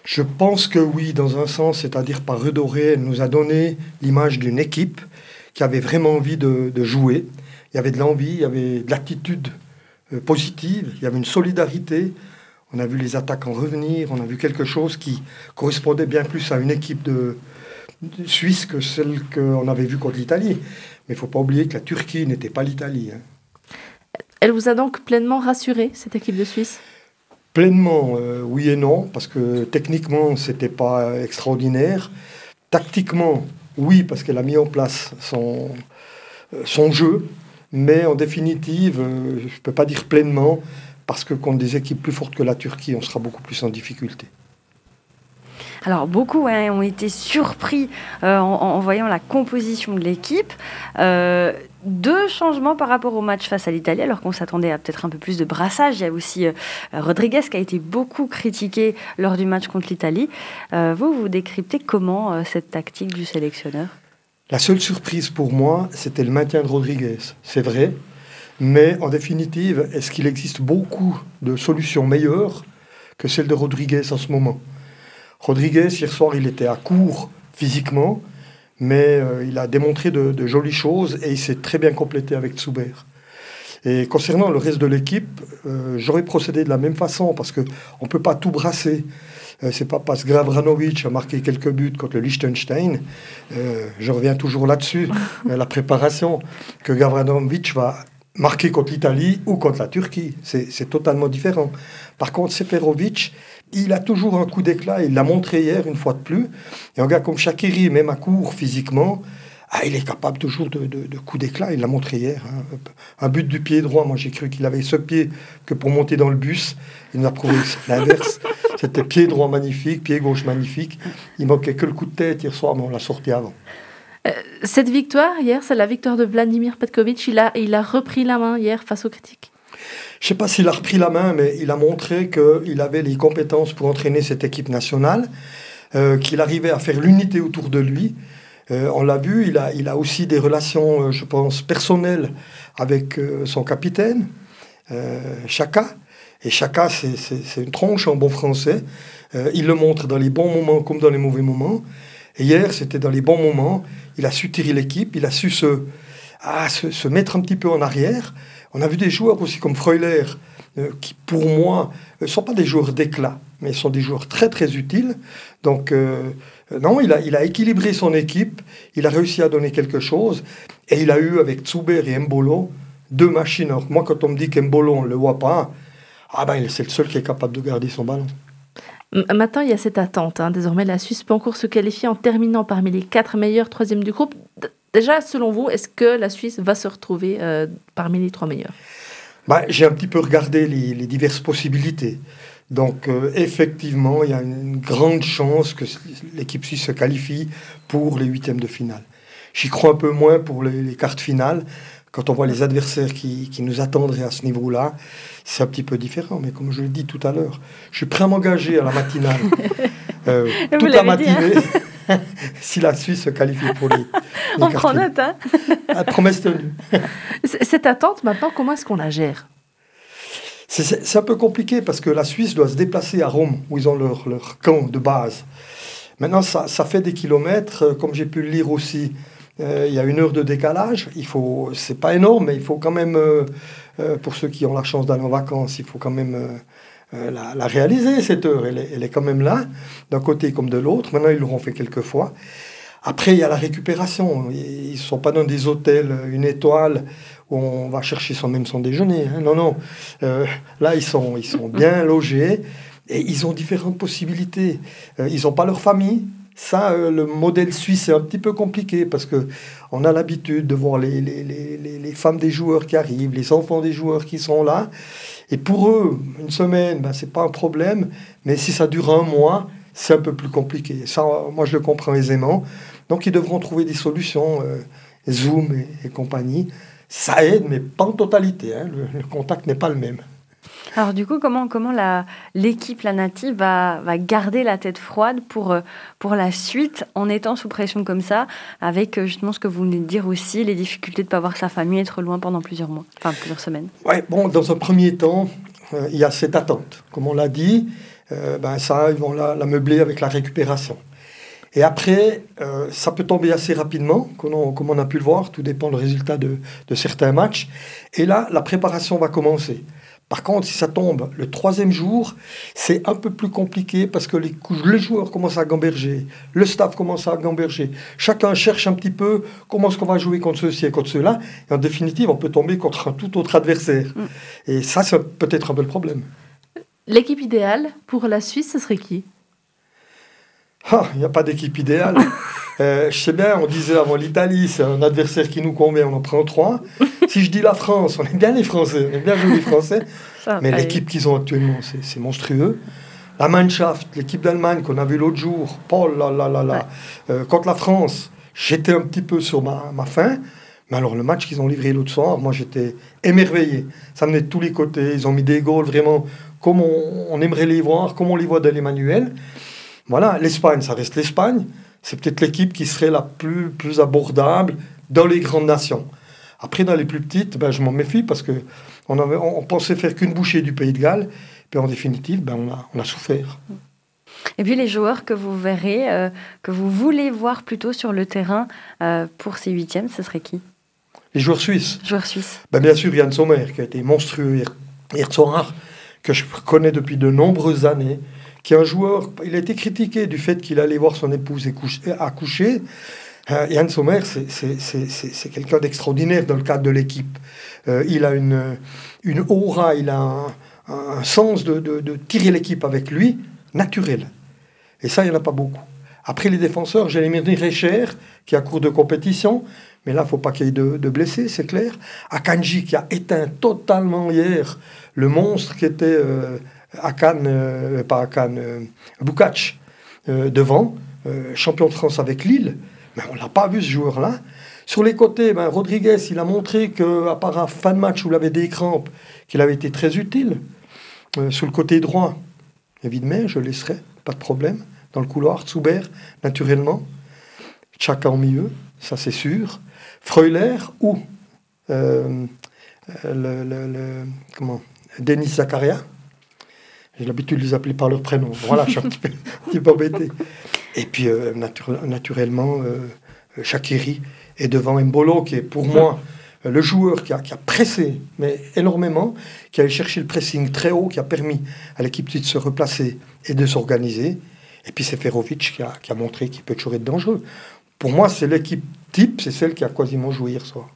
Je pense que oui, dans un sens, c'est-à-dire par Redoré, elle nous a donné l'image d'une équipe qui avait vraiment envie de jouer. Il y avait de l'envie, il y avait de l'attitude positive, il y avait une solidarité. On a vu les attaquants revenir, on a vu quelque chose qui correspondait bien plus à une équipe de Suisse que celle qu'on avait vue contre l'Italie. Mais il ne faut pas oublier que la Turquie n'était pas l'Italie. Elle vous a donc pleinement rassuré, cette équipe de Suisse ? Pleinement, oui et non, parce que techniquement, ce n'était pas extraordinaire. Tactiquement, oui, parce qu'elle a mis en place son jeu. Mais en définitive, je ne peux pas dire pleinement, parce que contre des équipes plus fortes que la Turquie, on sera beaucoup plus en difficulté. Alors, beaucoup ont été surpris en voyant la composition de l'équipe. Deux changements par rapport au match face à l'Italie, alors qu'on s'attendait à peut-être un peu plus de brassage. Il y a aussi Rodriguez qui a été beaucoup critiqué lors du match contre l'Italie. Vous décryptez comment cette tactique du sélectionneur ? La seule surprise pour moi, c'était le maintien de Rodriguez. C'est vrai, mais en définitive, est-ce qu'il existe beaucoup de solutions meilleures que celle de Rodriguez en ce moment ? Rodriguez, hier soir, il était à court physiquement, mais il a démontré de jolies choses et il s'est très bien complété avec Zuber. Et concernant le reste de l'équipe, j'aurais procédé de la même façon parce qu'on ne peut pas tout brasser. C'est pas parce que Gavranovic a marqué quelques buts contre le Liechtenstein, je reviens toujours là-dessus, la préparation, que Gavranovic va marquer contre l'Italie ou contre la Turquie. C'est totalement différent. Par contre, Seferovic, il a toujours un coup d'éclat, il l'a montré hier une fois de plus. Et un gars comme Shaqiri, même à court physiquement, il est capable toujours de coups d'éclat, il l'a montré hier. Un but du pied droit, moi j'ai cru qu'il avait ce pied que pour monter dans le bus. Il nous a prouvé l'inverse. C'était pied droit magnifique, pied gauche magnifique. Il manquait que le coup de tête hier soir, mais on l'a sorti avant. Cette victoire hier, c'est la victoire de Vladimir Petkovic. Il a repris la main hier face aux critiques. Je ne sais pas s'il a repris la main, mais il a montré qu'il avait les compétences pour entraîner cette équipe nationale, qu'il arrivait à faire l'unité autour de lui. On l'a vu, il a aussi des relations, je pense, personnelles avec son capitaine, Xhaka. Et Xhaka, c'est une tronche en bon français. Il le montre dans les bons moments comme dans les mauvais moments. Et hier, c'était dans les bons moments. Il a su tirer l'équipe, il a su se mettre un petit peu en arrière. On a vu des joueurs aussi comme Freuler, qui pour moi ne sont pas des joueurs d'éclat, mais sont des joueurs très très utiles. Donc non, il a équilibré son équipe, il a réussi à donner quelque chose, et il a eu avec Zuber et Embolo deux machines. Alors, moi, quand on me dit qu'Embolo, on ne le voit pas, c'est le seul qui est capable de garder son ballon. Maintenant, il y a cette attente. Désormais, la Suisse peut encore se qualifier en terminant parmi les 4 meilleurs troisièmes du groupe. Déjà, selon vous, est-ce que la Suisse va se retrouver parmi les 3 meilleurs ? J'ai un petit peu regardé les diverses possibilités. Donc, effectivement, il y a une grande chance que l'équipe suisse se qualifie pour les huitièmes de finale. J'y crois un peu moins pour les quarts de finale. Quand on voit les adversaires qui nous attendraient à ce niveau-là, c'est un petit peu différent. Mais comme je l'ai dit tout à l'heure, je suis prêt à m'engager à la matinale. Toute la matinée, si la Suisse se qualifie pour les on prend note, hein. Promesse tenue. Cette attente, maintenant, comment est-ce qu'on la gère ? C'est un peu compliqué parce que la Suisse doit se déplacer à Rome, où ils ont leur camp de base. Maintenant, ça fait des kilomètres, comme j'ai pu le lire aussi. Il y a 1 heure de décalage. C'est pas énorme, mais il faut quand même, pour ceux qui ont la chance d'aller en vacances, il faut quand même la réaliser, cette heure. Elle est quand même là, d'un côté comme de l'autre. Maintenant, ils l'auront fait quelques fois. Après, il y a la récupération. Ils ne sont pas dans des hôtels 1 étoile où on va chercher même son déjeuner. Non. Là, ils sont bien logés et ils ont différentes possibilités. Ils n'ont pas leur famille. Ça, le modèle suisse est un petit peu compliqué parce qu'on a l'habitude de voir les femmes des joueurs qui arrivent, les enfants des joueurs qui sont là. Et pour eux, 1 semaine, ce n'est pas un problème. Mais si ça dure 1 mois, c'est un peu plus compliqué. Ça, moi, je le comprends aisément. Donc, ils devront trouver des solutions, Zoom et compagnie. Ça aide, mais pas en totalité. Le contact n'est pas le même. Alors du coup, comment l'équipe, la native, va garder la tête froide pour la suite en étant sous pression comme ça, avec justement ce que vous venez de dire aussi, les difficultés de ne pas voir sa famille, être loin pendant plusieurs mois, enfin plusieurs semaines. Ouais, dans un premier temps, il y a cette attente. Comme on l'a dit, ça, ils vont la meubler avec la récupération. Et après, ça peut tomber assez rapidement, comme on a pu le voir, tout dépend du résultat de certains matchs. Et là, la préparation va commencer. Par contre, si ça tombe le 3e jour, c'est un peu plus compliqué parce que les joueurs commencent à gamberger, le staff commence à gamberger. Chacun cherche un petit peu comment est-ce qu'on va jouer contre ceux-ci et contre ceux-là. Et en définitive, on peut tomber contre un tout autre adversaire. Et ça, c'est peut-être un peu le problème. L'équipe idéale pour la Suisse, ce serait qui ? Il n'y a pas d'équipe idéale. Je sais bien, on disait avant l'Italie, c'est un adversaire qui nous convient, on en prend 3. Si je dis la France, on aime bien les Français, on aime bien jouer les Français. Mais l'équipe qu'ils ont actuellement, c'est monstrueux. La Mannschaft, l'équipe d'Allemagne qu'on a vue l'autre jour, contre la France, j'étais un petit peu sur ma faim. Mais alors le match qu'ils ont livré l'autre soir, moi j'étais émerveillé. Ça venait de tous les côtés, ils ont mis des goals vraiment comme on aimerait les voir, comme on les voit dans les manuels. Voilà, l'Espagne, ça reste l'Espagne. C'est peut-être l'équipe qui serait la plus abordable dans les grandes nations. Après, dans les plus petites, je m'en méfie parce qu'on pensait faire qu'une bouchée du Pays de Galles. Puis en définitive, on a souffert. Et puis les joueurs que vous verrez, que vous voulez voir plutôt sur le terrain pour ces 8e, ce serait qui ? Les joueurs suisses. Bien sûr, Yann Sommer, qui a été monstrueux hier soir, que je connais depuis de nombreuses années, qui est un joueur, il a été critiqué du fait qu'il allait voir son épouse accoucher. Yann Sommer, c'est quelqu'un d'extraordinaire dans le cadre de l'équipe. Il a une aura, il a un sens de tirer l'équipe avec lui, naturel. Et ça, il n'y en a pas beaucoup. Après, les défenseurs, j'ai mis Recher, qui est à court de compétition, mais là, il ne faut pas qu'il y ait de blessés, c'est clair. Akanji, qui a éteint totalement hier le monstre qui était... Bukac devant, champion de France avec Lille, mais on l'a pas vu ce joueur-là. Sur les côtés, Rodriguez, il a montré qu'à part un fin de match où il avait des crampes, qu'il avait été très utile. Sur le côté droit, évidemment, je laisserai, pas de problème. Dans le couloir, Zuber, naturellement. Chaka au milieu, ça c'est sûr. Freuler ou Denis Zakaria. J'ai l'habitude de les appeler par leur prénom. Voilà, je suis un petit peu embêté. Et puis, naturellement, Shaqiri est devant Mbolo, qui est pour moi le joueur qui a pressé, mais énormément, qui a allé chercher le pressing très haut, qui a permis à l'équipe de se replacer et de s'organiser. Et puis, Seferovic qui a montré qu'il peut toujours être dangereux. Pour moi, c'est l'équipe type, c'est celle qui a quasiment joué hier soir.